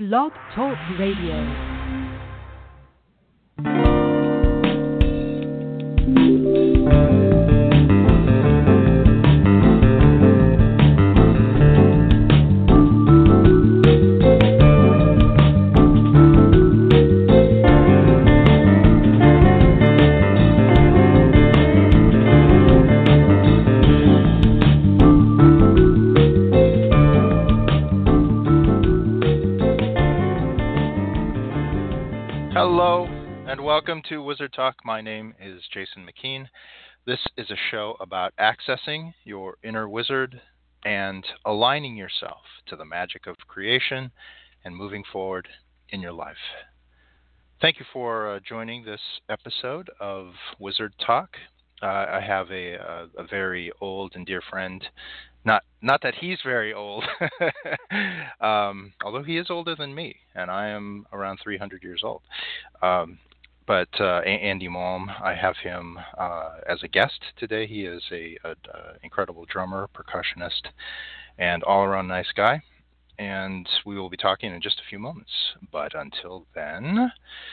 Blog Talk Radio. Welcome to Wizard Talk. My name is Jason McKean. This is a show about accessing your inner wizard and aligning yourself to the magic of creation and moving forward in your life. Thank you for joining this episode of Wizard Talk. I have a very old and dear friend. Not that he's very old, although he is older than me, and I am around 300 years old. But Andy Malm, I have him as a guest today. He is a incredible drummer, percussionist, and all-around nice guy. And we will be talking in just a few moments. But until then,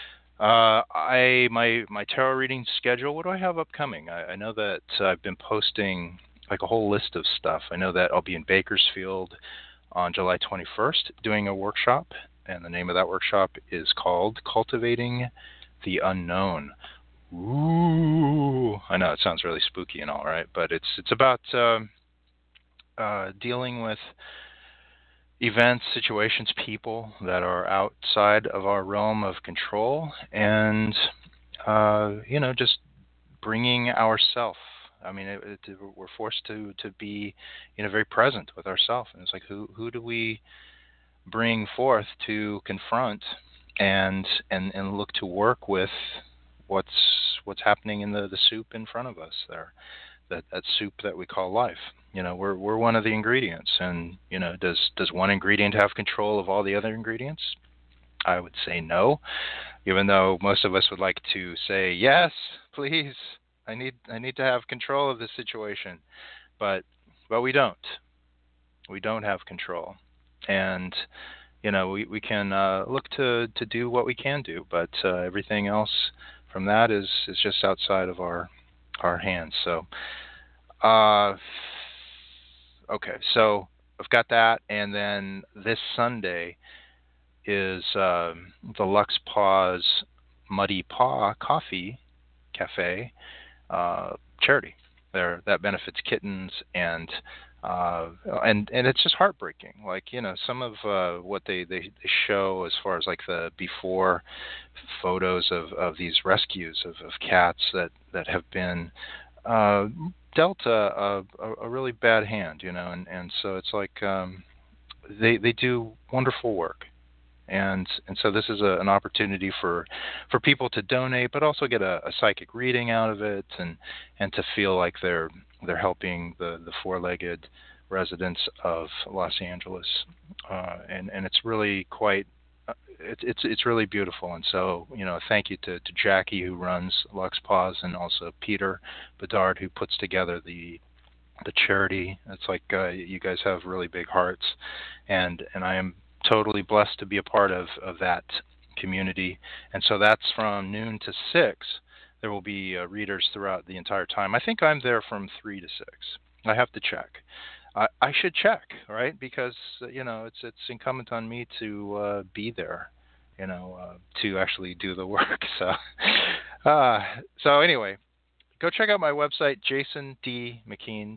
my tarot reading schedule. What do I have upcoming? I know that I've been posting like a whole list of stuff. I know that I'll be in Bakersfield on July 21st doing a workshop, and the name of that workshop is called Cultivating the Unknown. Ooh, I know it sounds really spooky and all, right? But it's about dealing with events, situations, people that are outside of our realm of control, and just bringing ourself. I mean, we're forced to be, very present with ourselves, and it's like who do we bring forth to confront and look to work with what's happening in the soup in front of us there, that soup that we call life. We're one of the ingredients, and does one ingredient have control of all the other ingredients? I would say no, even though most of us would like to say yes, please. I need to have control of this situation, but we don't. We don't have control, and we can look to do what we can do, but everything else from that is just outside of our hands. So, okay, so I've got that, and then this Sunday is the Lux Paws Muddy Paw Coffee Cafe charity there that benefits kittens, and it's just heartbreaking. Like, some of what they show as far as like the before photos of these rescues of cats that have been dealt a really bad hand, and so it's like they do wonderful work. And so this is an opportunity for people to donate, but also get a psychic reading out of it, and to feel like they're helping the four-legged residents of Los Angeles, and it's really quite it's really beautiful. And so thank you to Jackie, who runs Lux Paws, and also Peter Bedard, who puts together the charity. It's like you guys have really big hearts, and I am totally blessed to be a part of that community. And so that's from noon to 6. There will be readers throughout the entire time. I think I'm there from 3 to 6. I have to check. I should check, right? Because it's incumbent on me to be there, to actually do the work. So anyway, go check out my website, Jason D. McKean,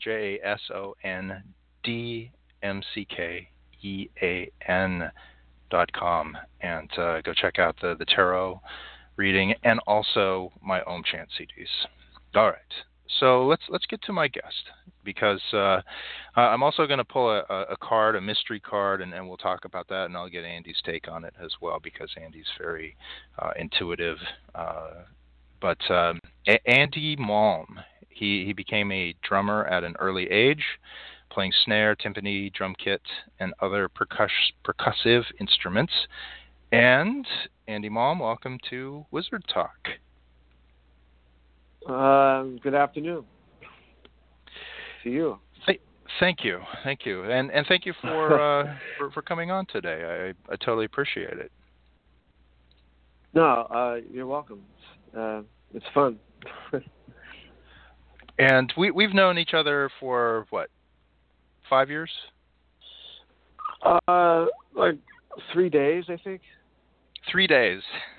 JasonDMcKean.com, and go check out the tarot reading and also my Om Chant CDs. All right, so let's get to my guest, because I'm also going to pull a card, a mystery card, and we'll talk about that, and I'll get Andy's take on it as well, because Andy's very intuitive. But Andy Malm, he became a drummer at an early age, playing snare, timpani, drum kit, and other percussive instruments. And Andy Malm, welcome to Wizard Talk. Good afternoon to you. Thank you, and thank you for coming on today. I totally appreciate it. No, you're welcome. It's fun. And we've known each other for what, 5 years? Like 3 days, I think. 3 days.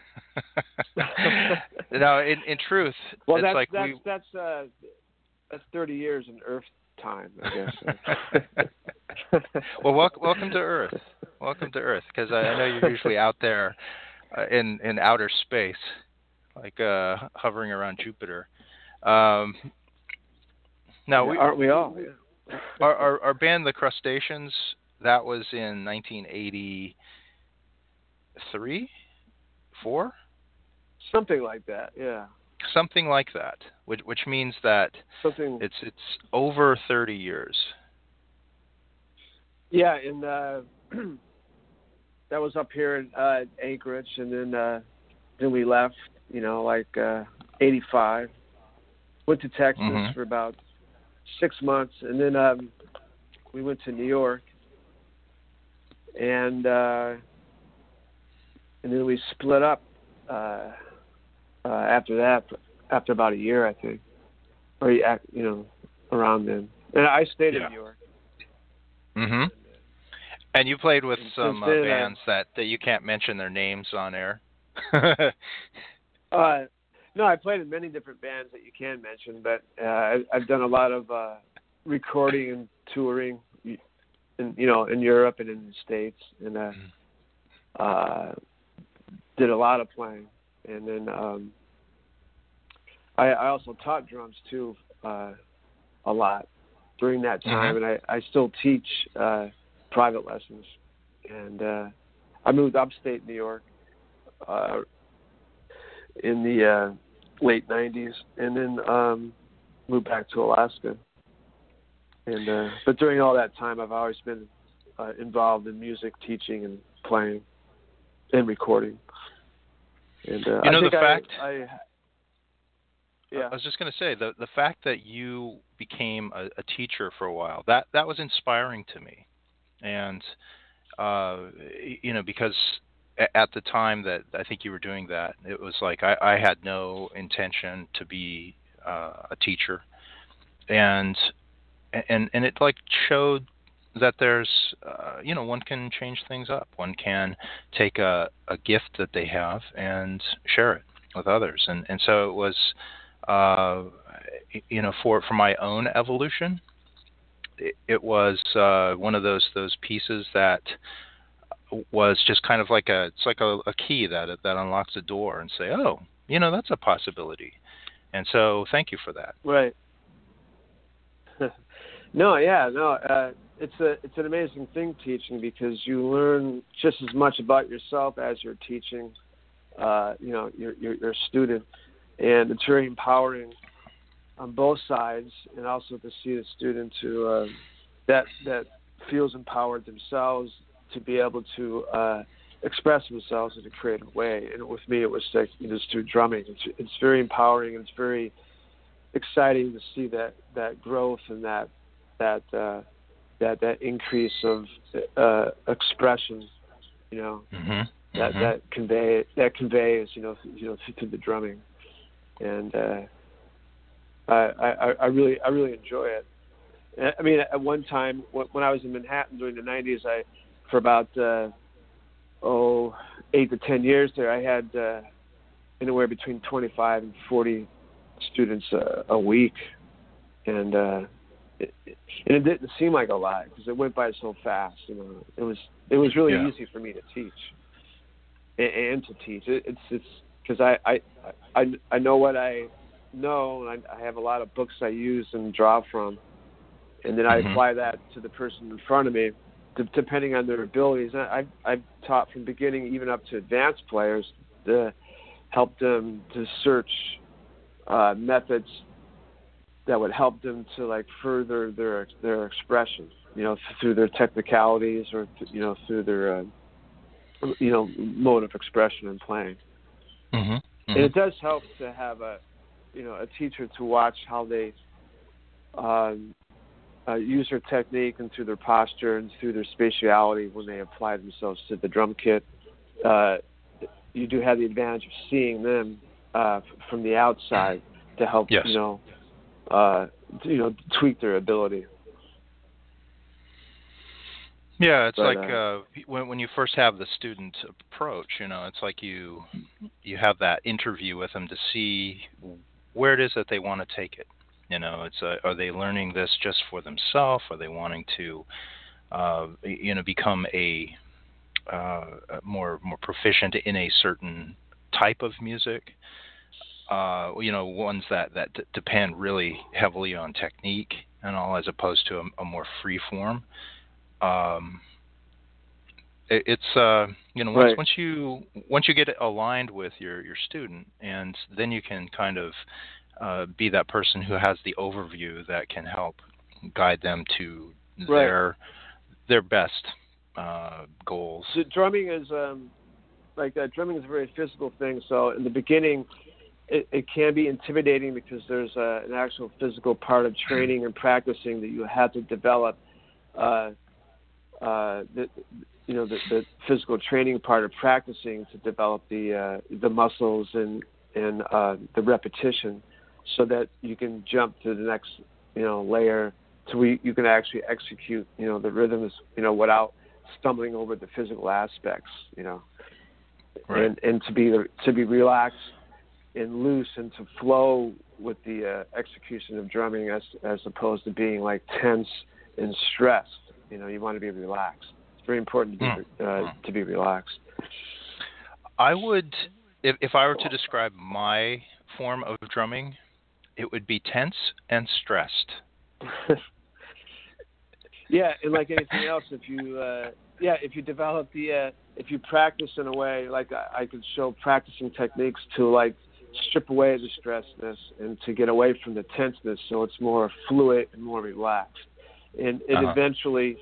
No, in truth, well, it's that's 30 years in Earth time, I guess. Well, welcome to Earth. Welcome to Earth, because I know you're usually out there in outer space, like hovering around Jupiter. Now, aren't we all? Yeah. Our band, The Crustaceans, that was in 1983, 4, something like that. Yeah. Something like that, which means that it's over 30 years. Yeah, and that was up here in Anchorage, and then we left. 85. Went to Texas for about 6 months, and then we went to New York, and then we split up after that. After about a year, I think, or around then. And I stayed in New York. Mhm. And you played with some bands that you can't mention their names on air. No, I played in many different bands that you can mention, but I've done a lot of recording and touring, in Europe and in the States, and did a lot of playing. And then I also taught drums too a lot during that time, and I still teach private lessons. And I moved upstate New York in the late 90s, and then moved back to Alaska. And but during all that time, I've always been involved in music, teaching, and playing, and recording. And I was just going to say, the fact that you became a teacher for a while, that was inspiring to me. And, because at the time that I think you were doing that, it was like I had no intention to be a teacher. And it like showed that there's, one can change things up. One can take a gift that they have and share it with others. And so it was, for my own evolution, it was one of those pieces that was just kind of like a key that unlocks a door and say, oh, that's a possibility. And so thank you for that. Right. It's an amazing thing, teaching, because you learn just as much about yourself as you're teaching, your student, and it's very empowering on both sides, and also to see the student that feels empowered themselves to be able to express themselves in a creative way. And with me, it was like, just through drumming. It's very empowering, and it's very exciting to see that growth and that increase of expression, that conveys, through the drumming. And I really enjoy it. I mean, at one time when I was in Manhattan during the 90s, for about 8 to 10 years there, I had anywhere between 25 and 40 students a week, and it didn't seem like a lot because it went by so fast. It was really easy for me to teach and to teach. It's because I know what I know, and I have a lot of books I use and draw from, and then I apply that to the person in front of me, depending on their abilities. And I've taught from beginning even up to advanced players to help them to search methods that would help them to further their expression, through their technicalities or through their mode of expression and playing. And it does help to have a teacher to watch how they use their technique and through their posture and through their spatiality when they apply themselves to the drum kit. You do have the advantage of seeing them from the outside to help, yes. Tweak their ability. Yeah, it's like when you first have the student approach, it's like you have that interview with them to see where it is that they want to take it. It's are they learning this just for themselves? Are they wanting to, become a more proficient in a certain type of music? Ones that depend really heavily on technique and all, as opposed to a more free form. It's right. once you get it aligned with your student, and then you can kind of be that person who has the overview that can help guide them to right. their best goals. So drumming is drumming is a very physical thing. So in the beginning, it can be intimidating because there's an actual physical part of training and practicing that you have to develop. The physical training part of practicing to develop the muscles and the repetition, so that you can jump to the next layer, so you can actually execute the rhythms without stumbling over the physical aspects, Right. and to be relaxed and loose and to flow with the execution of drumming as opposed to being like tense and stressed. You want to be relaxed. It's very important to be relaxed. I would, if I were to describe my form of drumming, it would be tense and stressed. Yeah, and like anything else, if you develop if you practice in a way, like I could show practicing techniques to like strip away the stressedness and to get away from the tenseness, so it's more fluid and more relaxed. And eventually,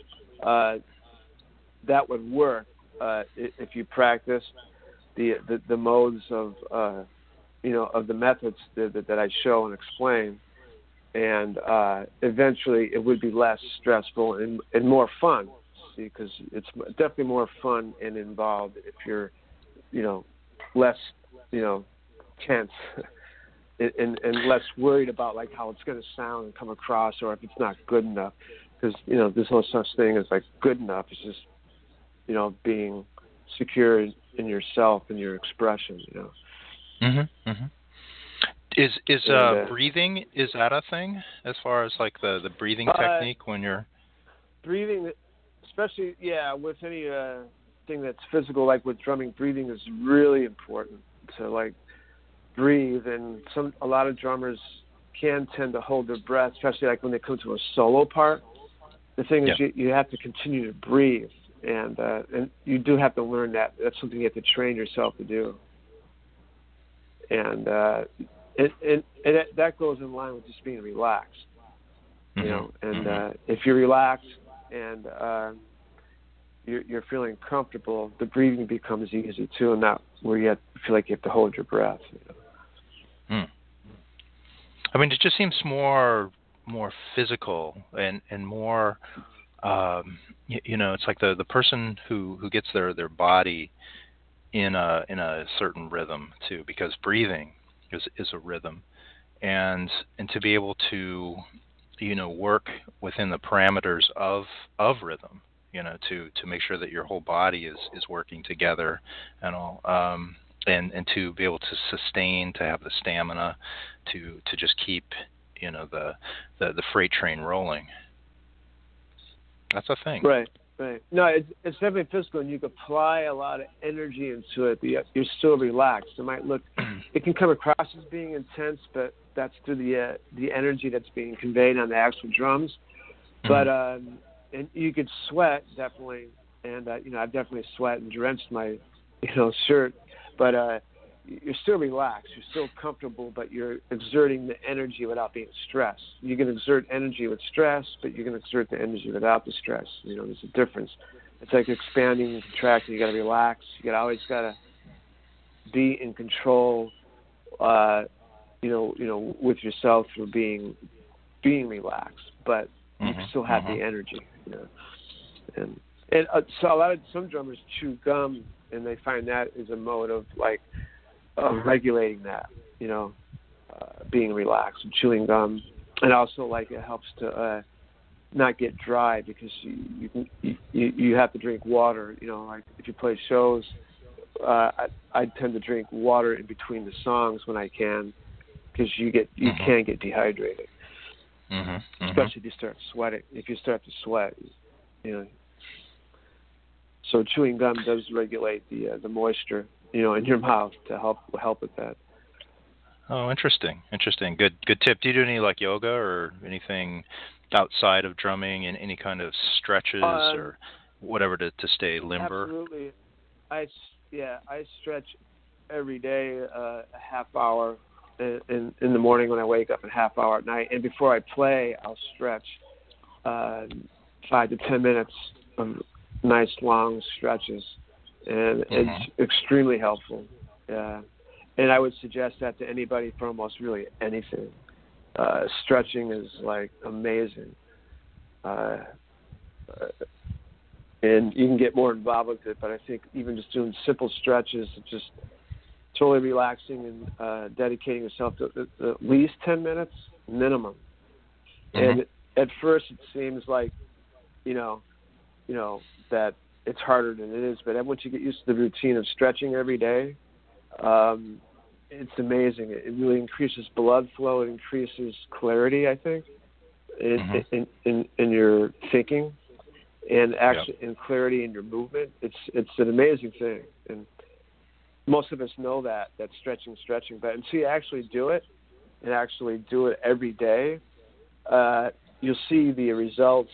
that would work if you practice the modes of of the methods that I show and explain, and eventually it would be less stressful and more fun. See, because it's definitely more fun and involved if you're less tense and less worried about like how it's going to sound and come across, or if it's not good enough. Because there's no such thing as like good enough. It's just being secure in yourself and your expression. Mm-hmm. Mm-hmm. Is breathing, is that a thing as far as like the breathing technique when you're breathing, especially with any thing that's physical, like with drumming? Breathing is really important to like breathe, and a lot of drummers can tend to hold their breath, especially like when they come to a solo part. The thing is, you have to continue to breathe, and you do have to learn that. That's something you have to train yourself to do. And that goes in line with just being relaxed, And if you're relaxed and you're feeling comfortable, the breathing becomes easy too, and not where you feel like you have to hold your breath. I mean, it just seems more physical and more it's like the person who gets their body in a certain rhythm too, because breathing is a rhythm, and to be able to work within the parameters of rhythm, to make sure that your whole body is working together and all, and to be able to sustain, to have the stamina to just keep the freight train rolling. That's a thing. Right. No, it's definitely physical, and you can apply a lot of energy into it, but you're still relaxed. It can come across as being intense, but that's through the energy that's being conveyed on the actual drums. But and you could sweat definitely, and I've definitely sweat and drenched my shirt, but you're still relaxed, you're still comfortable, but you're exerting the energy without being stressed. You can exert energy with stress, but you can exert the energy without the stress. There's a difference. It's like expanding and contracting. You got to relax. You always got to be in control, with yourself through being relaxed. But you Mhm. still have Mhm. the energy, and so some drummers chew gum, and they find that is a mode of regulating that, being relaxed and chewing gum, and also it helps to not get dry, because you have to drink water. If you play shows, I tend to drink water in between the songs when I can, because you can get dehydrated, Mhm. especially if you start sweating. If you start to sweat, So chewing gum does regulate the moisture, in your mouth to help with that. Oh, interesting. Interesting. Good tip. Do you do any yoga or anything outside of drumming, and any kind of stretches or whatever to stay limber? Absolutely. I stretch every day, a half hour in the morning when I wake up, and a half hour at night. And before I play, I'll stretch 5 to 10 minutes of nice long stretches, and it's extremely helpful. And I would suggest that to anybody for almost really anything. Stretching is amazing. And you can get more involved with it, but I think even just doing simple stretches, just totally relaxing and dedicating yourself to at least 10 minutes minimum. And at first it seems that it's harder than it is, but once you get used to the routine of stretching every day, it's amazing. It really increases blood flow. It increases clarity, I think, in your thinking, and actually in clarity in your movement. It's an amazing thing, and most of us know that stretching, but until you actually do it, and actually do it every day, you'll see the results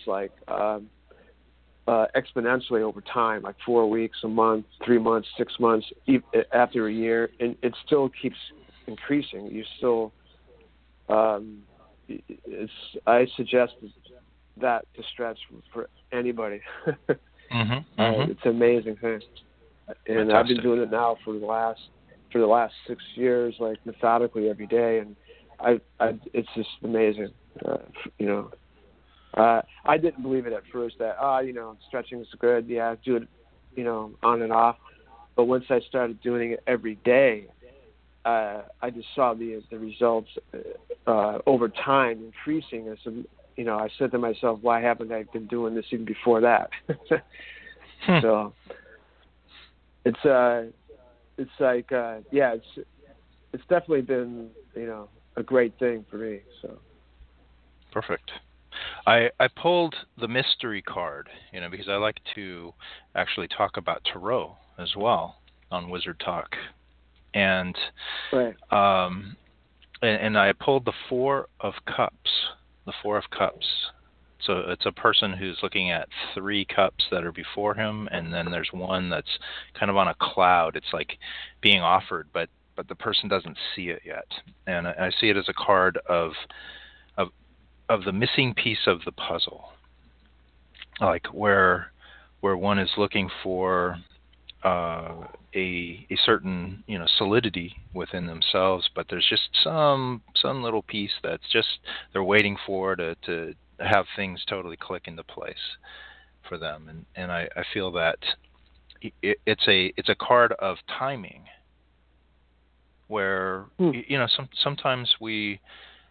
exponentially over time, 4 weeks, a month, 3 months, 6 months, after a year, and it still keeps increasing. You still, I suggest that to stretch for anybody. It's an amazing thing, and Fantastic. I've been doing it now for the last 6 years, methodically every day, and it's just amazing, I didn't believe it at first that, stretching is good. Yeah, do it, on and off. But once I started doing it every day, I just saw the results over time increasing. I said to myself, why haven't I been doing this even before that? So it's definitely been, a great thing for me. So Perfect. I pulled the mystery card, because I like to actually talk about tarot as well on Wizard Talk, and right. And I pulled the Four of Cups. The Four of Cups. So it's a person who's looking at 3 cups that are before him, and then there's one that's kind of on a cloud. It's being offered, but the person doesn't see it yet. And I see it as a card of the missing piece of the puzzle, where one is looking for a certain solidity within themselves, but there's just some little piece that's just they're waiting for to have things totally click into place for them, and I feel that it's a card of timing, where sometimes we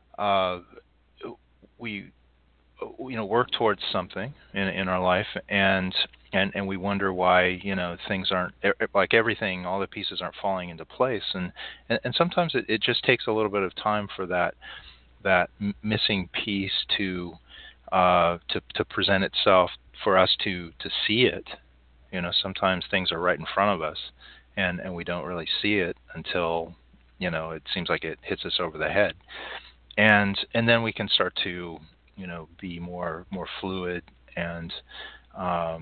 work towards something in our life, and we wonder why things aren't everything, all the pieces aren't falling into place, and sometimes it just takes a little bit of time for that missing piece to present itself, for us to see it. Sometimes things are right in front of us, and we don't really see it until it seems like it hits us over the head, and then we can start to be more fluid, and I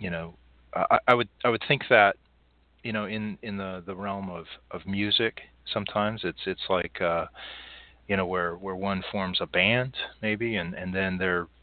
would think that in the realm of music, sometimes it's where one forms a band maybe, and then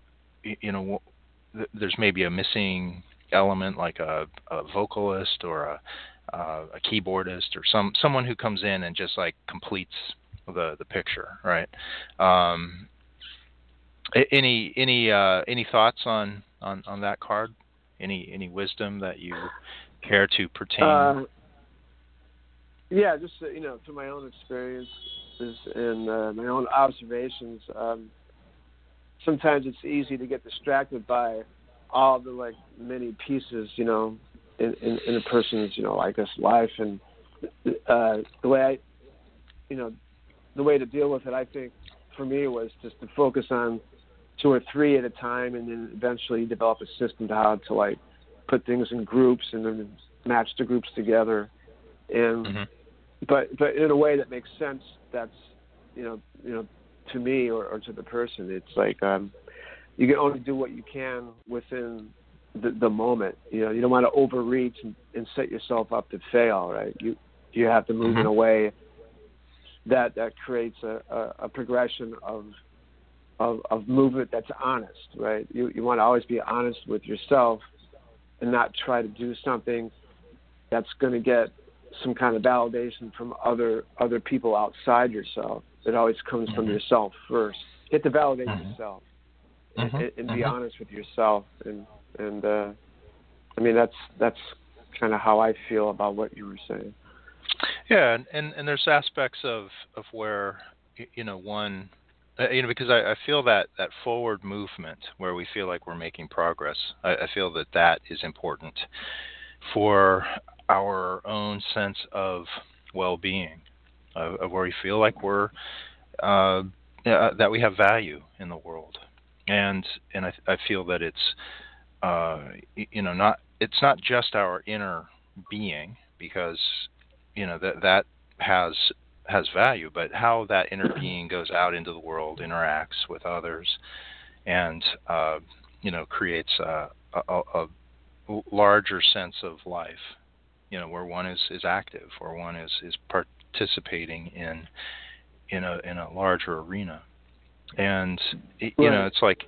there's maybe a missing element, like a vocalist or a keyboardist, or someone who comes in and just completes the picture, right? Any thoughts on that card? Any wisdom that you care to pertain? Yeah, just through my own experiences and my own observations. Sometimes it's easy to get distracted by all the many pieces, in a person's, I guess, life, and the way to deal with it, I think, for me was just to focus on 2 or 3 at a time, and then eventually develop a system to how to put things in groups and then match the groups together, and Mm-hmm. but in a way that makes sense. That's to me or to the person. It's you can only do what you can within the moment. You don't want to overreach and set yourself up to fail. Right? You have to move Mm-hmm. in a way that creates a progression of movement that's honest. Right? You want to always be honest with yourself and not try to do something that's going to get some kind of validation from other people outside yourself. It always comes Mm-hmm. from yourself first. You have to validate Mm-hmm. yourself Mm-hmm. and be Mm-hmm. honest with yourself. And I mean that's kind of how I feel about what you were saying. Yeah, and there's aspects of where one because I feel that forward movement where we feel like we're making progress. I feel that is important for our own sense of well-being, of where we feel like we're that we have value in the world, and I feel that it's it's not just our inner being, because that has value, but how that inner being goes out into the world, interacts with others, and creates a larger sense of life, where one is active, where one is participating in a larger arena. And Right. it's like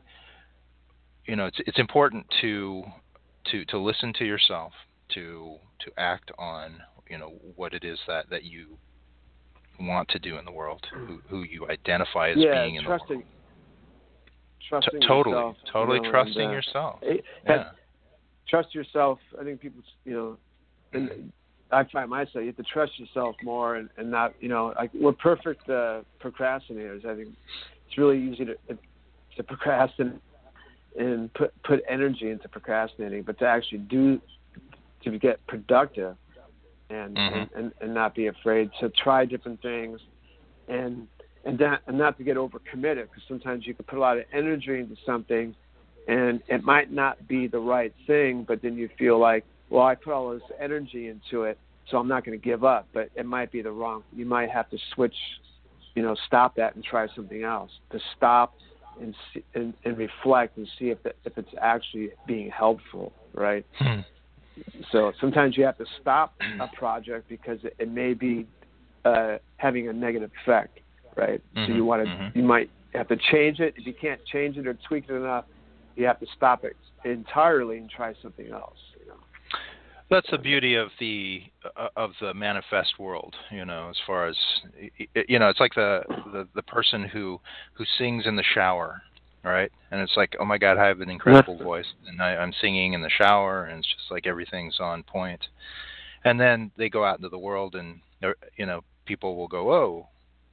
it's important to listen to yourself, to act on what it is that you want to do in the world, who you identify as Yeah, being in the world. trusting Totally, yourself. trusting And, yourself. that, Yeah. trust yourself. I think people, and I find myself, you have to trust yourself more and not, we're perfect procrastinators. I think it's really easy to procrastinate and put energy into procrastinating, but to actually to get productive and not be afraid to try different things and not to get overcommitted, because sometimes you can put a lot of energy into something and it might not be the right thing, but then you feel like, well, I put all this energy into it, so I'm not going to give up, but it might be the wrong. You might have to switch, stop that and try something else. To stop and see, and reflect and see if it's actually being helpful, right? So sometimes you have to stop a project because it may be having a negative effect, right? So you might have to change it. If you can't change it or tweak it enough, you have to stop it entirely and try something else. That's the beauty of the manifest world, as far as it's like the person who sings in the shower, right? And it's like, oh my God, I have an incredible voice, and I'm singing in the shower, and it's just like everything's on point. And then they go out into the world, and people will go, oh,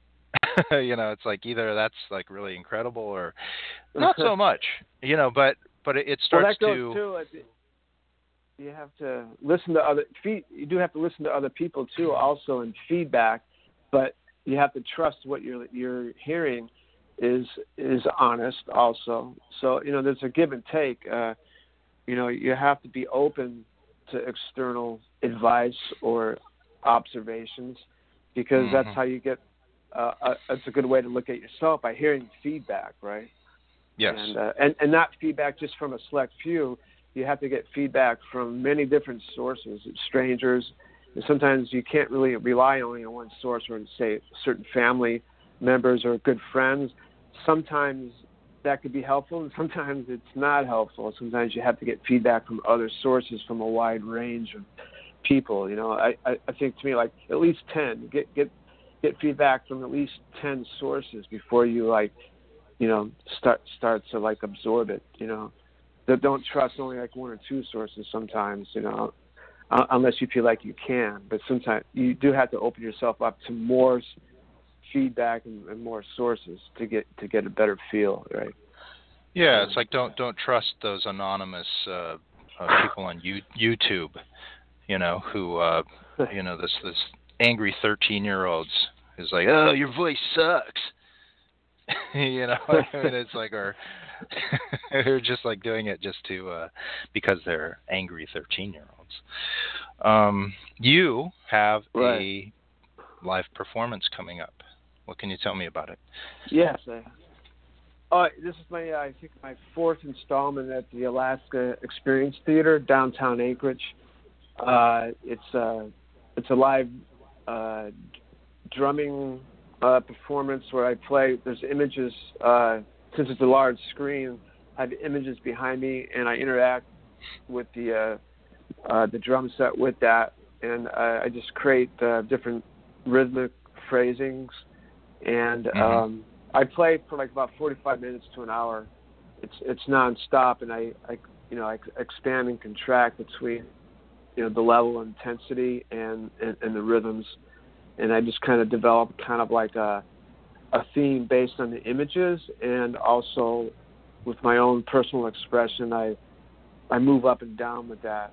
it's like either that's like really incredible or not so much, but it starts well, that goes too. You have to listen to you do have to listen to other people too, also, in feedback, but you have to trust what you're hearing is honest also. So, there's a give and take. You have to be open to external advice or observations, because that's how you get it's a good way to look at yourself, by hearing feedback, right? Yes. And not feedback just from a select few. You have to get feedback from many different sources, strangers. And sometimes you can't really rely only on one source, or say certain family members or good friends. Sometimes that could be helpful, and sometimes it's not helpful. Sometimes you have to get feedback from other sources, from a wide range of people. I think, to me, like at least 10. Get feedback from at least 10 sources before you start to like absorb it. That don't trust only like one or two sources sometimes. Unless you feel like you can, but sometimes you do have to open yourself up to more feedback and more sources to get a better feel, right? Yeah, it's like don't trust those anonymous people on YouTube, who this angry 13-year-olds who's like, oh, your voice sucks. It's like, or they're just like doing it just to because they're angry 13-year-olds. You have a live performance coming up. What can you tell me about it? Yes. This is I think my fourth installment at the Alaska Experience Theater, downtown Anchorage. It's a live drumming performance where I play. There's images. Since it's a large screen, I have images behind me, and I interact with the drum set with that, and I just create different rhythmic phrasings. And I play for like about 45 minutes to an hour. It's nonstop, and I expand and contract between the level of intensity and the rhythms, and I just kind of develop kind of like a theme based on the images, and also with my own personal expression, I move up and down with that.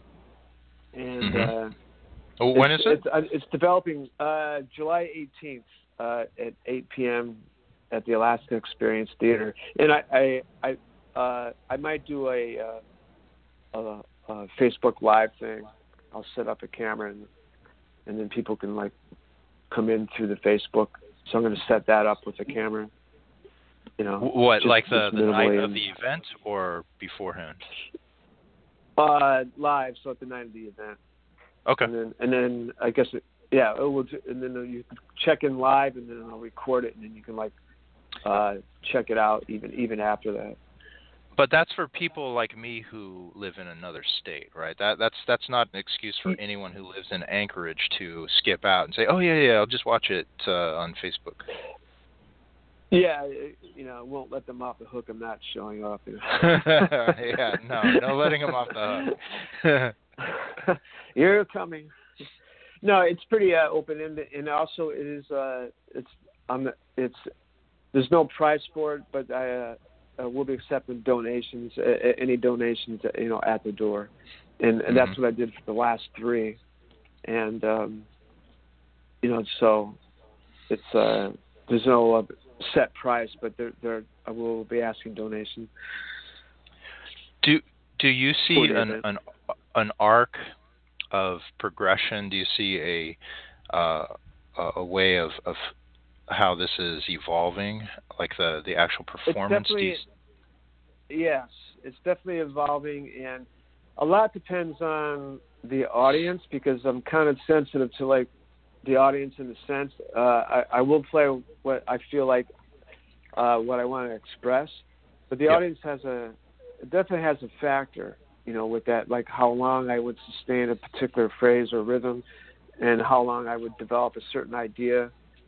And when is it? It's developing July 18th. At 8 p.m. at the Alaska Experience Theater, and I might do a Facebook Live thing. I'll set up a camera and then people can like come in through the Facebook. So I'm going to set that up with the camera. What, like the night of the event or beforehand? Live, so at the night of the event. Okay. And then I guess and then you can check in live, and then I'll record it, and then you can check it out even after that. But that's for people like me who live in another state, right? That's not an excuse for anyone who lives in Anchorage to skip out and say, oh yeah, I'll just watch it on Facebook. Yeah, it won't let them off the hook. I'm not showing up. Yeah, no letting them off the hook. You're coming. No, it's pretty open-ended, and also it is. There's no price for it, but I will be accepting donations. Any donations, at the door, and that's what I did for the last three, and so it's there's no set price, but I will be asking donation. Do you see an arc of progression? Do you see a way of how this is evolving, like the actual performance? Yes, it's definitely evolving, and a lot depends on the audience, because I'm kind of sensitive to like the audience in the sense I will play what I feel like what I want to express, but the audience definitely has a factor. With that, like how long I would sustain a particular phrase or rhythm, and how long I would develop a certain idea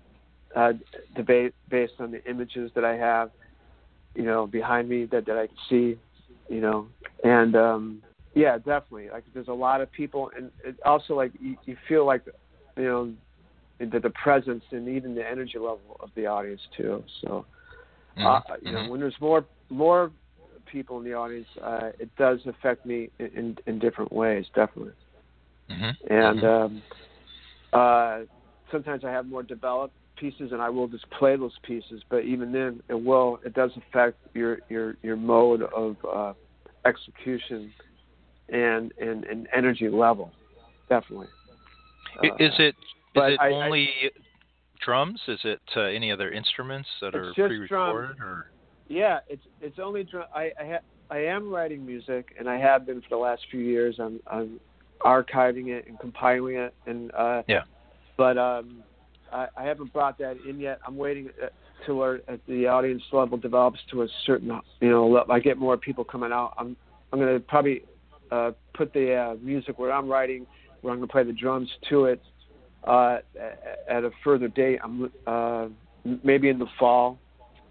based on the images that I have, behind me that I can see, and definitely. Like there's a lot of people, and it also like you feel like, the presence and even the energy level of the audience too. So, when there's more people in the audience, it does affect me in different ways, definitely. And sometimes I have more developed pieces, and I will just play those pieces. But even then, it does affect your mode of execution and energy level, definitely. Is it only drums? Is it any other instruments that are pre-recorded? Or? Yeah, it's only drum. I am writing music, and I have been for the last few years. I'm archiving it and compiling it, and but I haven't brought that in yet. I'm waiting till the audience level develops to a certain I get more people coming out. I'm going to probably put the music where I'm writing, where I'm going to play the drums to it at a further date. I'm maybe in the fall.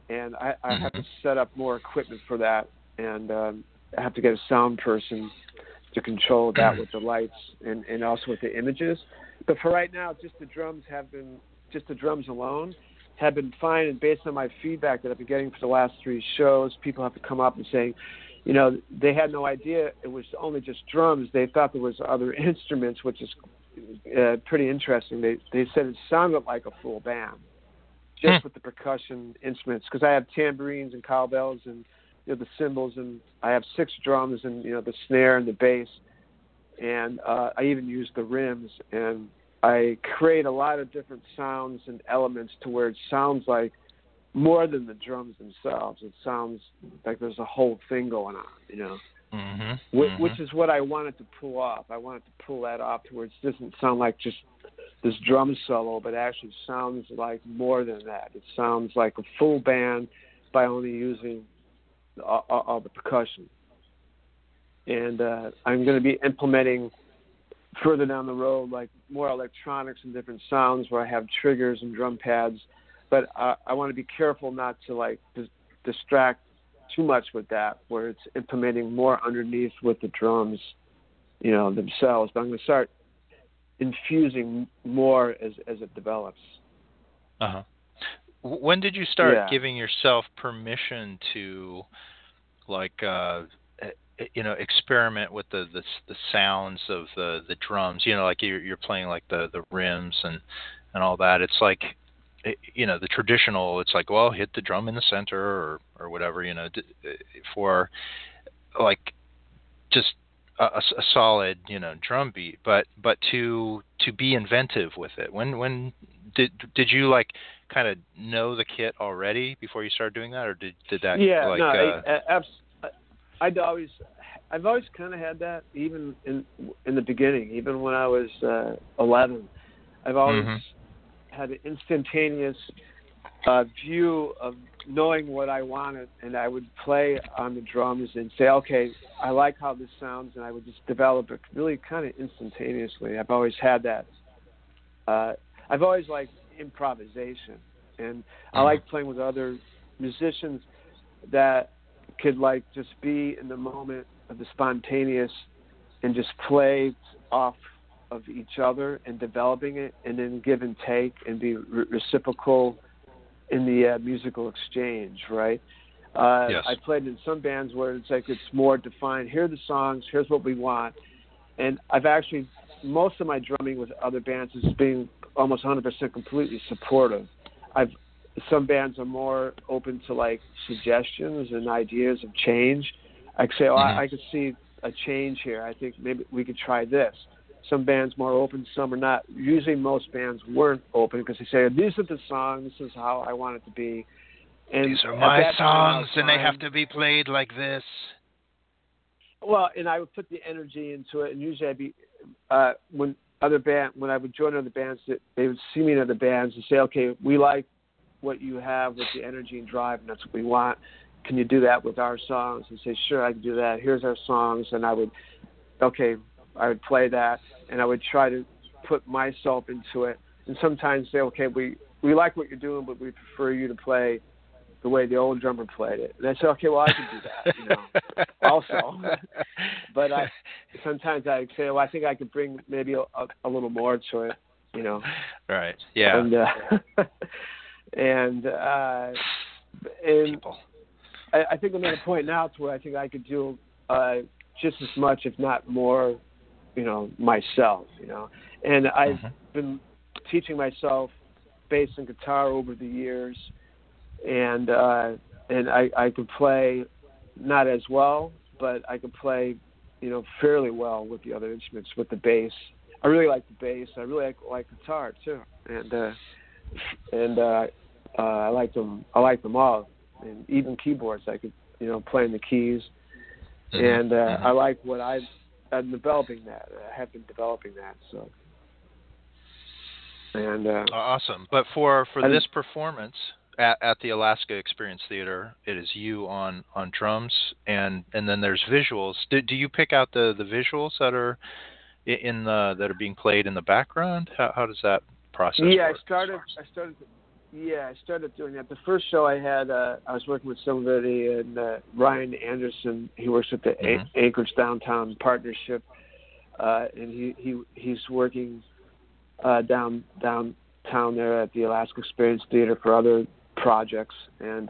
and I have to set up more equipment for that, and I have to get a sound person to control that with the lights and also with the images. But for right now, just the drums alone have been fine. And based on my feedback that I've been getting for the last 3 shows, people have to come up and say, you know, they had no idea it was only just drums. They thought there was other instruments, which is pretty interesting. They said it sounded like a full band, just with the percussion instruments, because I have tambourines and cowbells and, you know, the cymbals, and I have 6 drums and, you know, the snare and the bass, and I even use the rims, and I create a lot of different sounds and elements to where it sounds like more than the drums themselves. It sounds like there's a whole thing going on, you know, which is what I wanted to pull off. I wanted to pull that off to where it doesn't sound like just this drum solo, but actually sounds like more than that. It sounds like a full band by only using all the percussion. And I'm going to be implementing further down the road, like more electronics and different sounds where I have triggers and drum pads. But I want to be careful not to like distract too much with that, where it's implementing more underneath with the drums, you know, themselves. But I'm going to start infusing more as it develops. When did you start giving yourself permission to, like, you know, experiment with the sounds of the drums? You know, like you're playing like the rims and all that. It's like, you know, the traditional. It's like, well, hit the drum in the center or whatever. You know, for like just a solid, you know, drum beat. But to be inventive with it. When did you like kind of know the kit already before you started doing that, or did that? Yeah, like, no, I've always kind of had that, even in the beginning, even when I was 11. I've always had an instantaneous view of knowing what I wanted, and I would play on the drums and say, okay, I like how this sounds, and I would just develop it really kind of instantaneously. I've always had that. I've always liked improvisation, and I like playing with other musicians that could like just be in the moment of the spontaneous and just play off of each other and developing it, and then give and take and be reciprocal in the musical exchange, right? Yes. I played in some bands where it's like it's more defined. Here are the songs. Here's what we want. And I've actually, most of my drumming with other bands is being almost 100% completely supportive. Some bands are more open to like suggestions and ideas of change. I could say, I could see a change here. I think maybe we could try this. Some bands more open, some are not. Usually most bands weren't open because they say, these are the songs, this is how I want it to be. And these are my songs, and they have to be played like this. Well, and I would put the energy into it, and usually I'd be, when I would join other bands, they would see me in other bands and say, okay, we like what you have with the energy and drive, and that's what we want. Can you do that with our songs? And say, sure, I can do that. Here's our songs. And I would play that, and I would try to put myself into it. And sometimes say, okay, we like what you're doing, but we prefer you to play the way the old drummer played it. And I said, okay, well, I can do that, you know, also. But sometimes I say, well, I think I could bring maybe a little more to it, you know. Right. Yeah. And people. I think I'm at a point now to where I think I could do just as much, if not more, you know, myself, you know. And I've been teaching myself bass and guitar over the years, and I could play not as well, but I could play, you know, fairly well with the other instruments, with the bass. I really like the bass. I really like guitar too, and I like them. I like them all, and even keyboards. I could, you know, play in the keys, and I like what I'm developing that. I have been developing that. So, and awesome. But for this performance at the Alaska Experience Theater, it is you on drums, and then there's visuals. Do you pick out the visuals that are that are being played in the background? How does that process work? I started Yeah, I started doing that. The first show I had, I was working with somebody, and Ryan Anderson. He works with the Anchorage Downtown Partnership, and he's working downtown there at the Alaska Experience Theater for other projects, and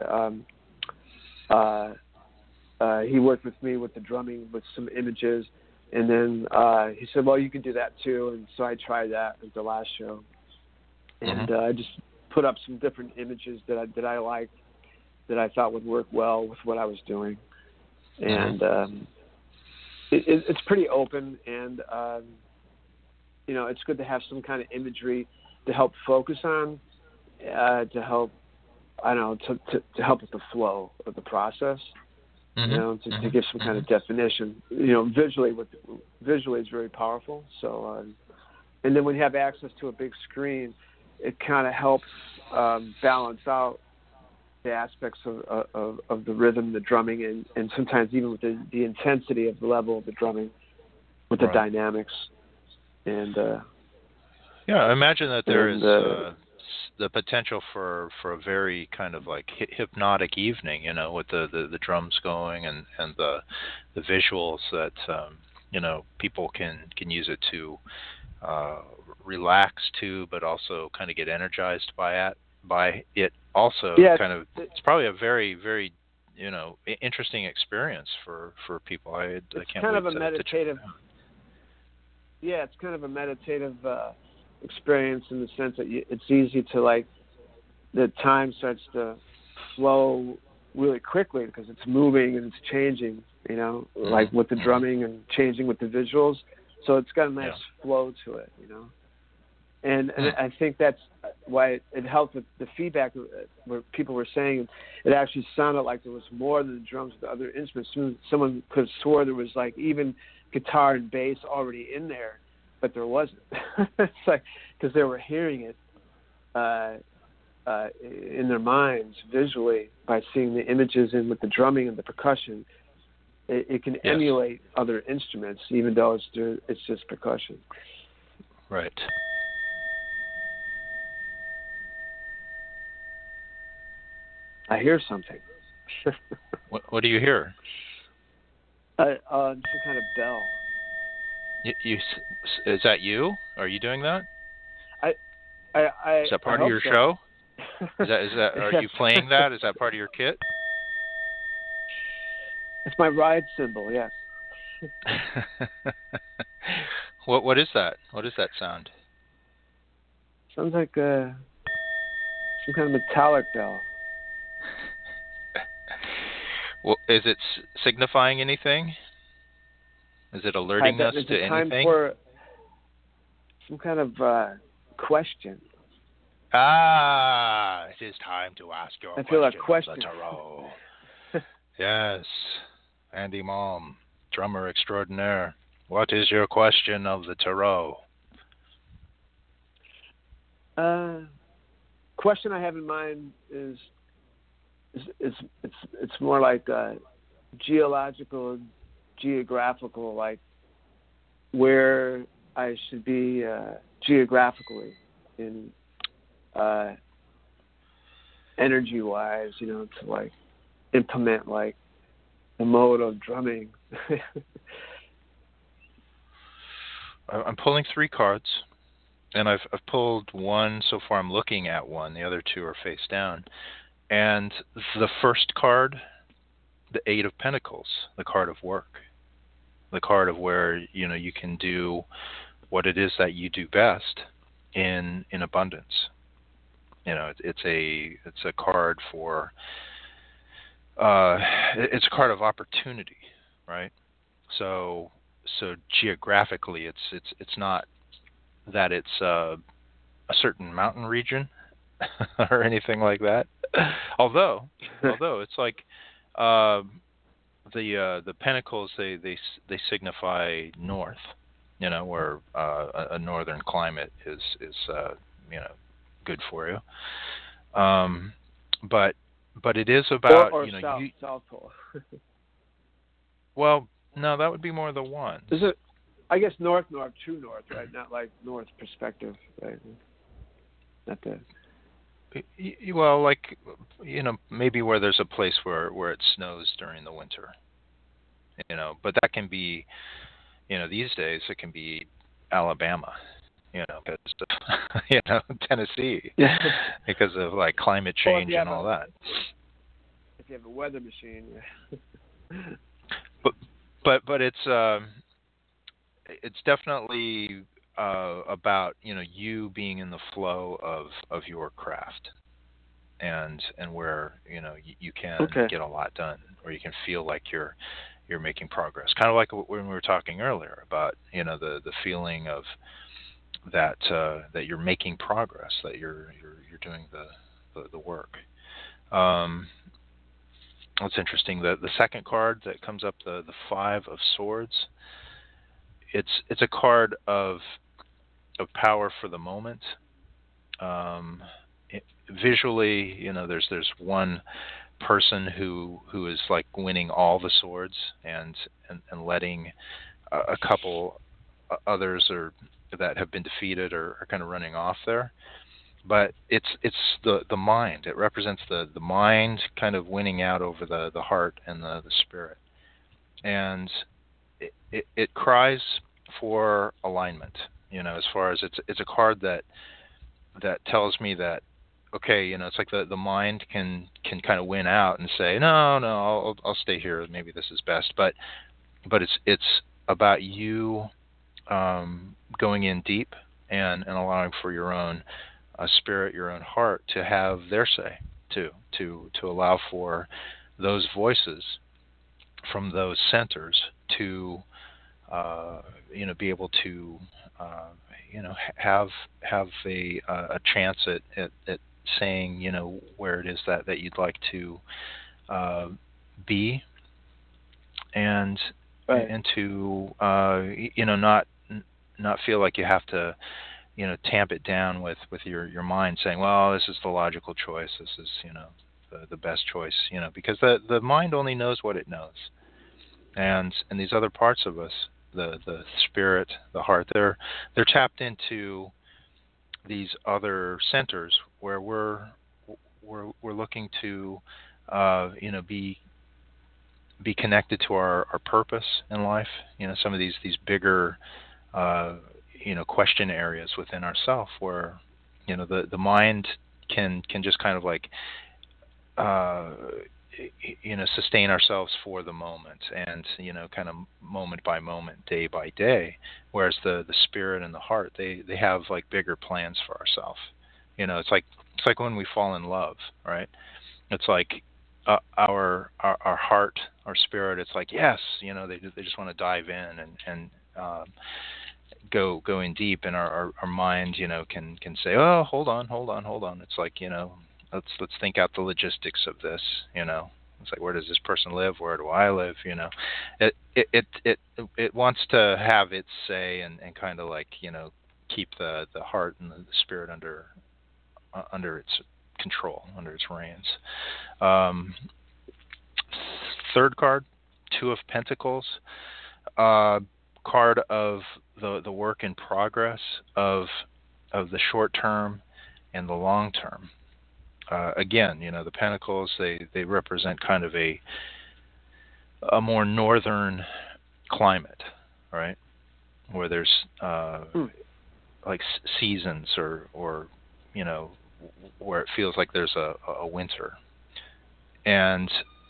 he worked with me with the drumming with some images, and then he said, "Well, you can do that too," and so I tried that at the last show, and I just put up some different images that I liked, that I thought would work well with what I was doing, and it's pretty open, and it's good to have some kind of imagery to help focus on, to help, I don't know, to help with the flow of the process, to give some kind of definition. Visually is very powerful. So, and then when you have access to a big screen, it kind of helps balance out the aspects of the rhythm, the drumming, and sometimes even with the intensity of the level of the drumming, with the dynamics. And I imagine that there is the potential for a very kind of like hypnotic evening, with the drums going and the visuals that people can use it to relax to, but also kind of get energized by it. Also, it's probably a very, very interesting experience for people. I can't kind wait of a meditative. Yeah, it's kind of a meditative experience in the sense that it's easy to the time starts to flow really quickly because it's moving and it's changing, like with the drumming and changing with the visuals. So it's got a nice flow to it, And I think that's why it helped with the feedback where people were saying it actually sounded like there was more than the drums with the other instruments. Someone could have swore there was even guitar and bass already in there, but there wasn't. It's because they were hearing it in their minds visually by seeing the images and with the drumming and the percussion. It can emulate other instruments, even though it's just percussion. Right. I hear something. What do you hear? Some kind of bell. Is that you? Are you doing that? Is that part of your show? Is that? Are you playing that? Is that part of your kit? It's my ride cymbal. Yes. What is that? What is that sound? Sounds like some kind of metallic bell. Well, is it signifying anything? Is it alerting us to anything? Time for some kind of question. It is time to ask your question. I feel a question. The tarot. Yes, Andy Malm, drummer extraordinaire. What is your question of the tarot? Question I have in mind is it's more like geological, geographical, like where I should be geographically in energy-wise, to implement the mode of drumming. I'm pulling 3 cards, and I've pulled one so far. I'm looking at one. The other 2 are face down. And the first card, the 8 of Pentacles, the card of work, the card of where you can do what it is that you do best in abundance. It's a card for it's a card of opportunity, right? So geographically, it's not that it's a certain mountain region or anything like that. Although it's like the pentacles they signify north, where a northern climate is good for you. But it is about or south pole. Well, no, that would be more the one. Is it? I guess north, true north, right? Not like north perspective, right? Not the. Well, like, maybe where there's a place where it snows during the winter, but that can be, these days it can be Alabama, because of, Tennessee, Yeah. because of like climate Well, if change you and have all that. if you have a weather machine, yeah. But but it's definitely about you being in the flow of your craft, and where you can Okay. get a lot done, where you can feel like you're making progress, kind of like when we were talking earlier about the feeling of that you're making progress, that you're doing the work. um What's interesting, the second card that comes up, the Five of Swords, it's a card of power for the moment. um Visually, there's one person who is like winning all the swords, and letting a couple others or that have been defeated are kind of running off there. But it's the mind. It represents the mind kind of winning out over the heart and the spirit, and it cries for alignment. As far as it's a card that tells me that, okay, it's like the mind can kind of win out and say, no, I'll stay here, maybe this is best. But it's about you going in deep, and allowing for your own spirit, your own heart to have their say too, to allow for those voices from those centers to be able to have a chance at saying where it is that you'd like to uh, be, and Right. and to not feel like you have to tamp it down with your mind saying, well, this is the logical choice, this is the best choice, because the mind only knows what it knows. And these other parts of us, the spirit, the heart, they're tapped into these other centers where we're looking to be connected to our purpose in life. Some of these bigger question areas within ourself, where the mind can just kind of like uh, sustain ourselves for the moment, and kind of moment by moment, day by day. Whereas the spirit and the heart, they have like bigger plans for ourselves. It's like when we fall in love, right? It's like our heart, our spirit. It's like, yes, they just want to dive in and go in deep, and our mind can say, oh, hold on. It's like, let's think out the logistics of this. It's like, where does this person live? Where do I live? It wants to have its say, and kind of like keep the heart and the spirit under its control, under its reins. um, Third card, Two of Pentacles, card of the work in progress of the short term and the long term. Again, the Pentacles, they represent kind of a more northern climate, right? Where there's like seasons, or where it feels like there's a winter, and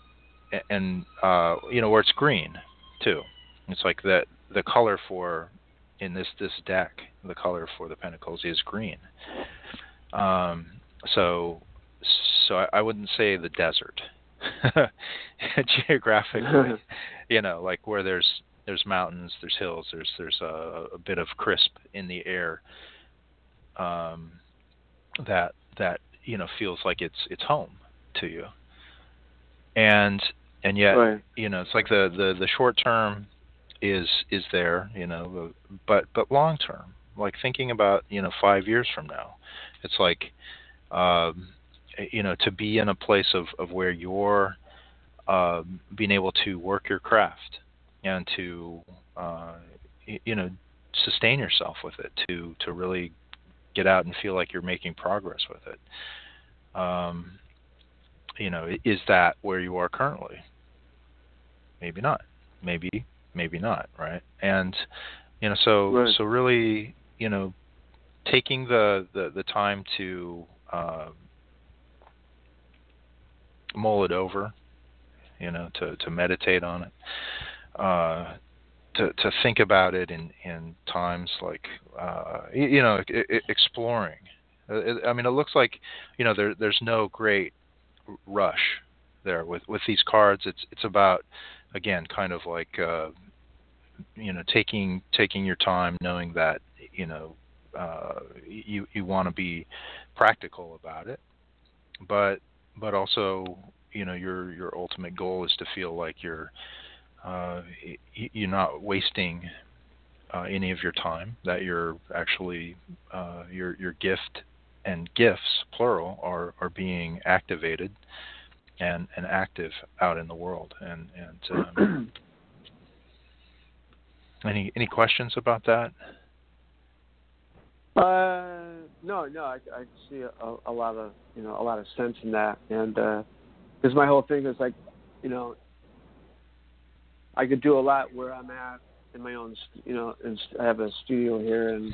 where it's green too. It's like the color for in this deck, the color for the Pentacles is green. Um, so I wouldn't say the desert geographically. Like where there's mountains, there's hills, there's a bit of crisp in the air, that feels like it's home to you. And yet, Right. it's like the short term is there, but long term, like thinking about 5 years from now, it's like to be in a place of where you're being able to work your craft, and to sustain yourself with it, to really get out and feel like you're making progress with it. Is that where you are currently? Maybe not. Maybe not, right? And Right. so really, taking the time to mull it over, to meditate on it, to think about it in times like exploring. It looks like there's no great rush there with these cards. It's about, again, kind of like taking your time, knowing that you want to be practical about it, but also your ultimate goal is to feel like you're not wasting any of your time, that you're actually your gift and gifts, plural, are being activated and active out in the world. And any questions about that? No, I see a lot of sense in that, and because my whole thing is like, I could do a lot where I'm at in my own, and I have a studio here, and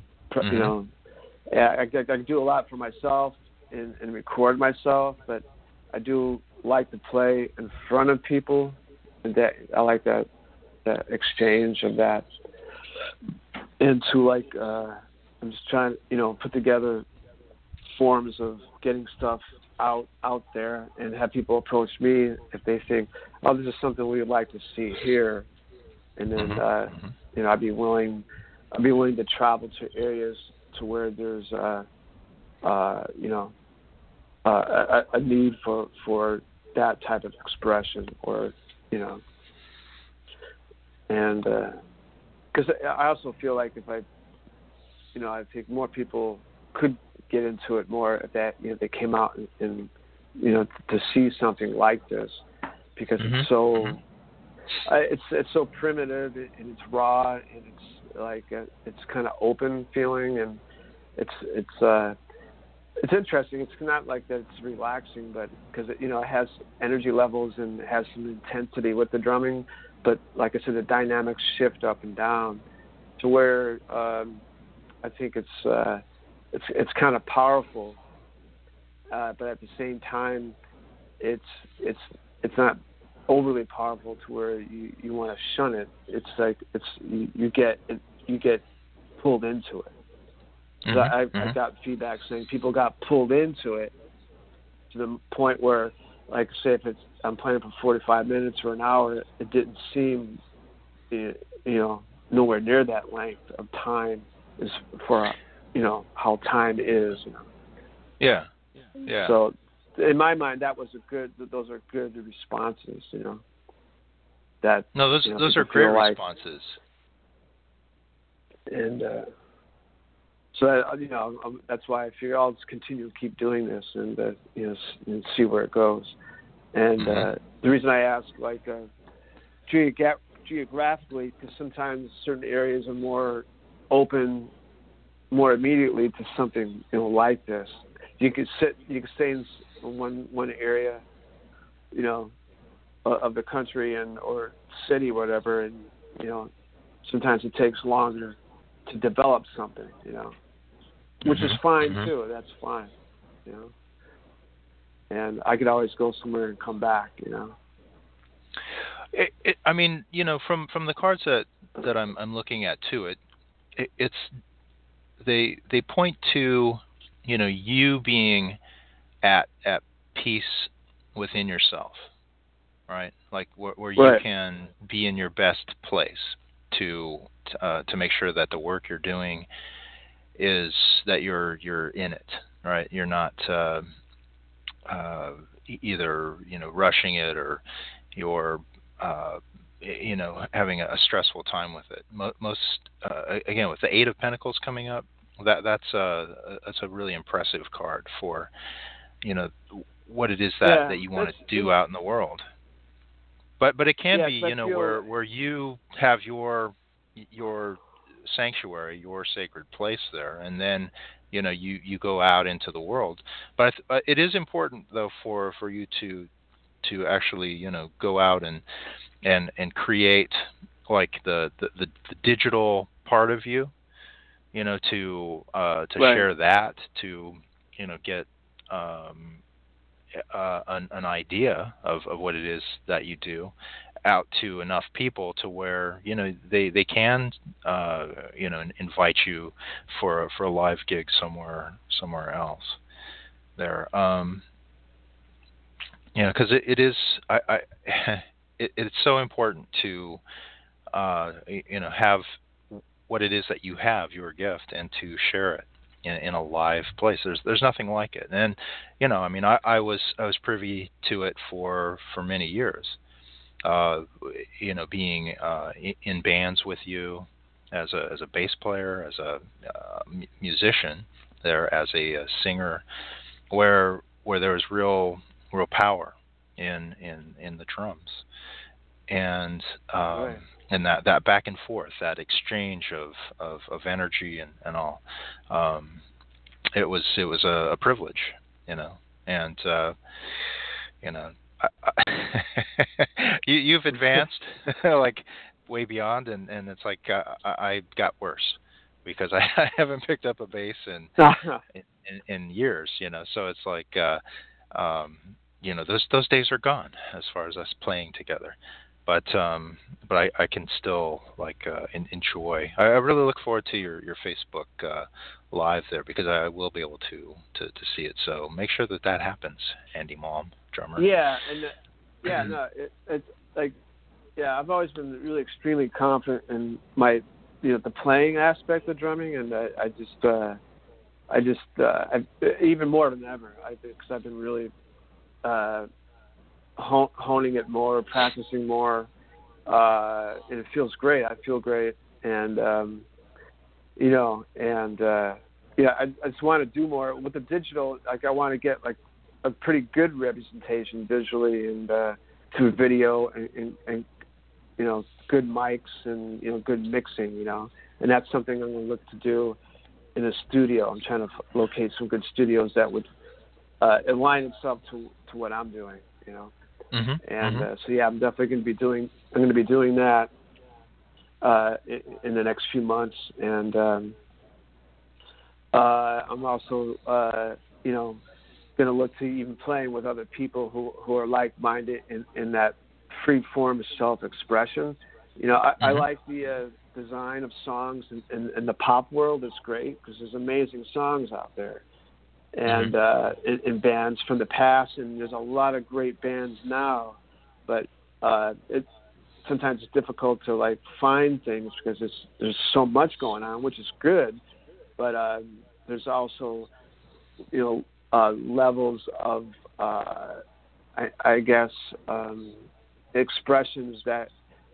I can do a lot for myself and record myself, but I do like to play in front of people, and that I like that exchange of that, and to like I'm just trying to put together forms of getting stuff out there and have people approach me if they think, oh, this is something we would like to see here, and then I'd be willing to travel to areas to where there's a need for that type of expression, or and because I also feel like if I think more people could get into it more, if that they came out and to see something like this, because it's so it's so primitive and it's raw, and it's like it's kind of open feeling, and it's interesting. It's not like that it's relaxing, but because it has energy levels and it has some intensity with the drumming, but like I said, the dynamics shift up and down to where I think it's kind of powerful, but at the same time, it's not overly powerful to where you want to shun it. It's like you get pulled into it. I got feedback saying people got pulled into it to the point where, like, say if I'm playing for 45 minutes or an hour, it didn't seem nowhere near that length of time is for how time is. Yeah. So in my mind, those are good responses. That those are great responses. And so that's why I figure I'll just continue to keep doing this and and see where it goes. And the reason I ask, like, geographically, because sometimes certain areas are more open more immediately to something like this. You could stay in one area of the country or city, whatever, and sometimes it takes longer to develop something, which is fine too. That's fine, and I could always go somewhere and come back, from the cards that I'm looking at too, it's they point to you being at peace within yourself, right? Like where you can be in your best place to make sure that the work you're doing is that you're in it, right? You're not either rushing it, or you're having a stressful time with it. Most again, with the Eight of Pentacles coming up, that's a really impressive card for what it is that you want to do out in the world. But it can be where you have your sanctuary, your sacred place there, and then you go out into the world. But it is important though for you to actually go out and create like the digital part of you, to Right. share that, to get an idea of what it is that you do out to enough people to where they can invite you for a live gig somewhere else there, because it is it's so important to have what it is that you have, your gift, and to share it in a live place. There's nothing like it. And I mean, I was privy to it for many years. Being in bands with you as a bass player, as a musician, there as a singer, where there was real power in the drums, and Right. and that back and forth, that exchange of energy and all. It was a privilege, and you've advanced like way beyond, and it's like I got worse because I haven't picked up a bass in years, So it's like those days are gone as far as us playing together. But I can still enjoy. I really look forward to your Facebook live there, because I will be able to see it. So make sure that happens, Andy Malm, drummer. Yeah, and no, it's like, I've always been really extremely confident in my, the playing aspect of drumming, and I even more than ever, because I've been really honing it more, practicing more, and it feels great. I feel great, and I just want to do more with the digital. Like, I want to get like a pretty good representation visually and through video and good mics and good mixing, and that's something I'm going to look to do in a studio. I'm trying to locate some good studios that would align itself to what I'm doing, Mm-hmm. And I'm definitely going to be doing. I'm going to be doing that in the next few months, and I'm also going to look to even playing with other people who are like-minded in that free form of self-expression. I like the design of songs in the pop world. It's great because there's amazing songs out there. And in bands from the past, and there's a lot of great bands now, but sometimes it's difficult to find things because there's so much going on, which is good, but there's also levels of I guess expressions that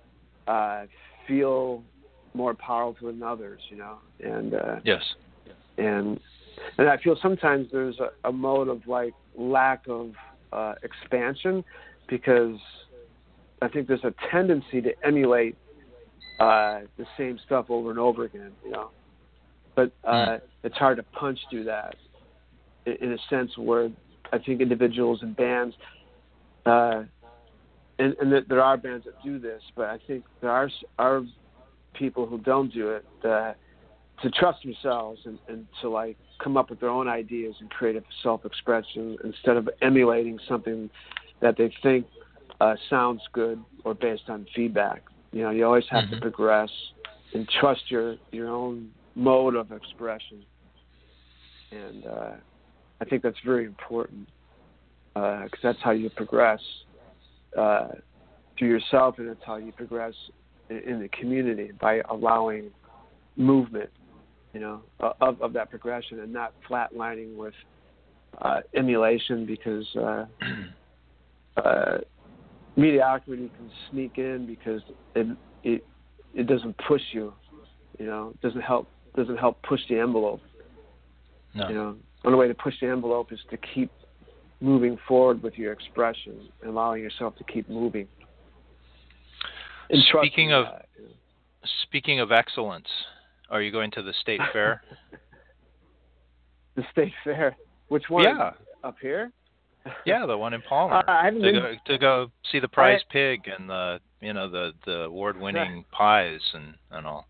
feel more powerful than others, and yes, and I feel sometimes there's a mode of lack of expansion, because I think there's a tendency to emulate the same stuff over and over again, But it's hard to punch through that in a sense where I think individuals and bands, and there are bands that do this, but I think there are people who don't do it, to trust themselves and to come up with their own ideas and creative self-expression instead of emulating something that they think sounds good or based on feedback. You always have to progress and trust your own mode of expression. And I think that's very important, because that's how you progress through yourself, and that's how you progress in the community, by allowing movement, of that progression, and not flatlining with emulation, because mediocrity can sneak in because it doesn't push you, it doesn't help push the envelope. No. One way to push the envelope is to keep moving forward with your expression and allowing yourself to keep moving. And Speaking of excellence, Are you going to the state fair? The state fair. Which one? Yeah. Up here? Yeah, the one in Palmer. I haven't been. To go see the prize pig and the award-winning pies and all.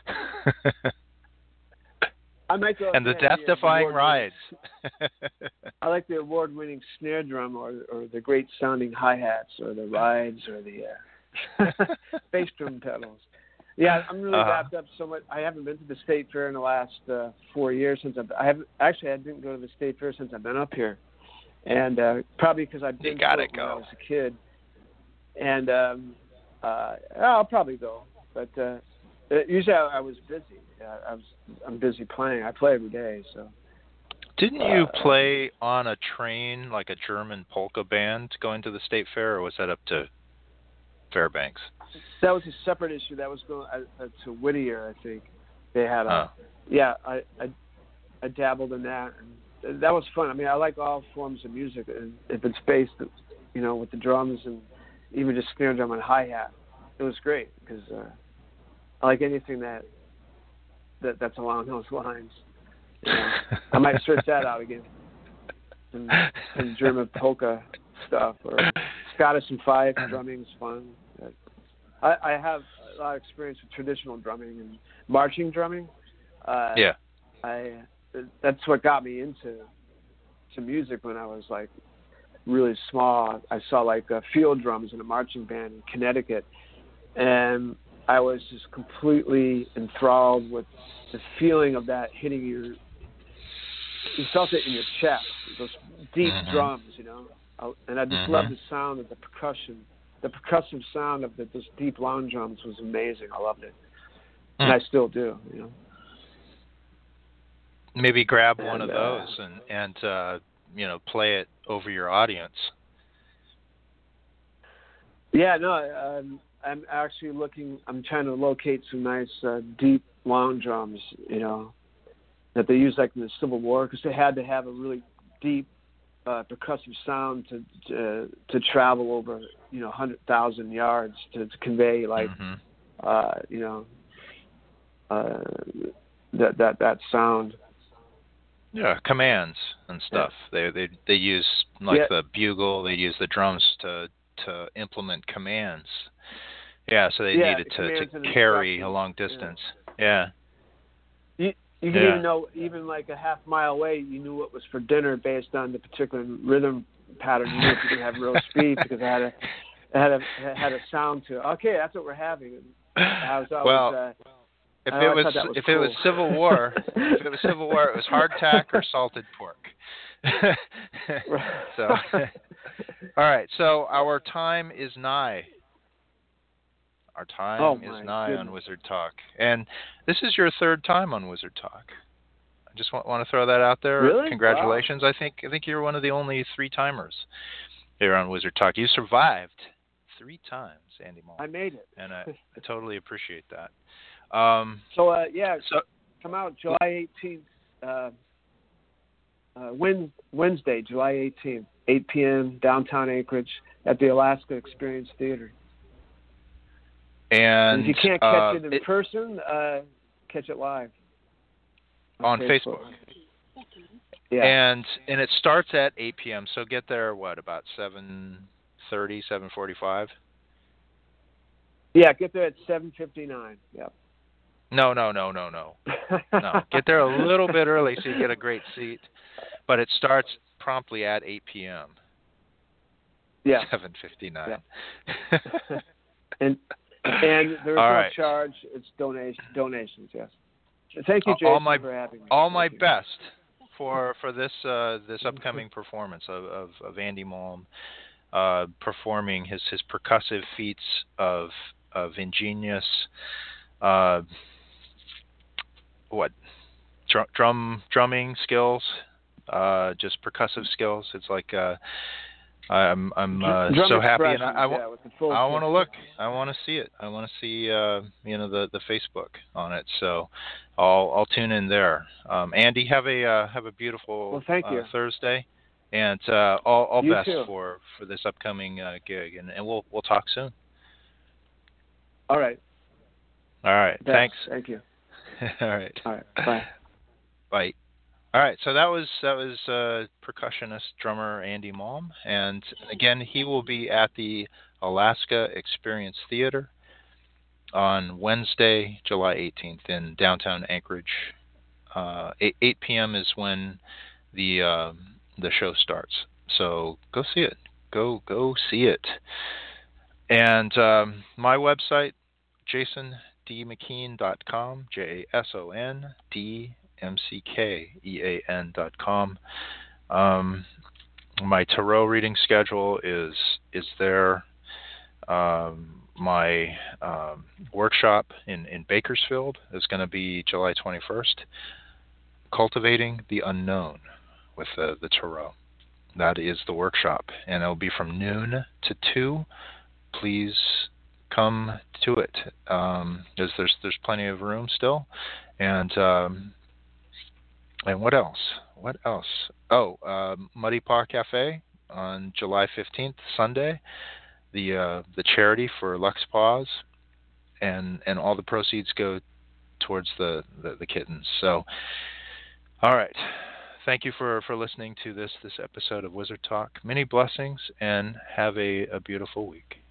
I might go. And the death-defying rides. I like the award-winning snare drum or the great sounding hi-hats or the rides or the bass drum pedals. Yeah, I'm really wrapped up so much. I haven't been to the state fair in the last 4 years since I didn't go to the state fair since I've been up here, and probably because I've been to it when I was a kid. And I'll probably go, but usually I was busy. I'm busy playing. I play every day, so. Didn't you play on a train like a German polka band going to the state fair, or was that up to Fairbanks? That was a separate issue. That was going to Whittier, I think. They had yeah. I dabbled in that, and that was fun. I mean, I like all forms of music, and if it's based, with the drums and even just snare drum and hi hat, it was great because I like anything that's along those lines. I might search that out again. Some German polka stuff or Scottish and fife drumming is fun. I have a lot of experience with traditional drumming and marching drumming. Yeah. That's what got me into music when I was like really small. I saw like field drums in a marching band in Connecticut, and I was just completely enthralled with the feeling of that hitting you. You felt it in your chest, those deep drums, and I just loved the sound of the percussion. The percussive sound of those deep long drums was amazing. I loved it, and I still do. Maybe grab one of those and play it over your audience. Yeah, no, I'm actually looking. I'm trying to locate some nice deep long drums, that they used like in the Civil War, because they had to have a really deep percussive sound to travel over 100,000 yards to convey like that sound. Yeah, commands and stuff. Yeah. They use the bugle. They use the drums to implement commands. Yeah, so they needed to carry a long distance. Yeah. You can even know, even like a half mile away, you knew what was for dinner based on the particular rhythm pattern. You knew if you could have real speed because it had a sound to it. Okay, that's what we're having. I was always, if it was Civil War, it was hardtack or salted pork. So, all right. So our time is nigh. Our time is nigh on Wizard Talk, and this is your third time on Wizard Talk. I just want to throw that out there. Really? Congratulations! Wow. I think you're one of the only 3 timers here on Wizard Talk. You survived 3 times, Andy Malm. I made it, and I totally appreciate that. So come out July 18th, Wednesday, July 18th, 8 p.m. downtown Anchorage at the Alaska Experience Theater. And if you can't catch it in person, catch it live on Facebook. Yeah. And it starts at 8 p.m. So get there about 7:30, 7:45. Yeah, get there at 7:59. Yep. No. No, get there a little bit early so you get a great seat. But it starts promptly at 8 p.m. Yeah. 7:59. Yeah. and there's no charge. It's donations. Yes. Thank you, Jason, for having me. All my best for this upcoming performance of Andy Malm performing his percussive feats of ingenious drumming skills, just percussive skills. It's like I'm so happy, and I want to look. I want to see it. I want to see the Facebook on it. So I'll tune in there. Andy, have a beautiful Thursday, and all you best too. for this upcoming gig, and we'll talk soon. All right. All right. Best. Thanks. Thank you. All right. All right. Bye. Bye. All right, so that was percussionist drummer Andy Malm, and again he will be at the Alaska Experience Theater on Wednesday, July 18th in downtown Anchorage. 8 p.m. is when the show starts. So go see it. Go see it. And my website, jasondmckean.com, JasonDMckean.com. My tarot reading schedule is there. My workshop in Bakersfield is going to be July 21st, Cultivating the Unknown with the tarot. That is the workshop, and it'll be from noon to 2. Please come to it. There's plenty of room still, and what else? What else? Oh, Muddy Paw Cafe on July 15th, Sunday. The charity for Lux Paws, and all the proceeds go towards the kittens. So, all right. Thank you for listening to this episode of Wizard Talk. Many blessings, and have a beautiful week.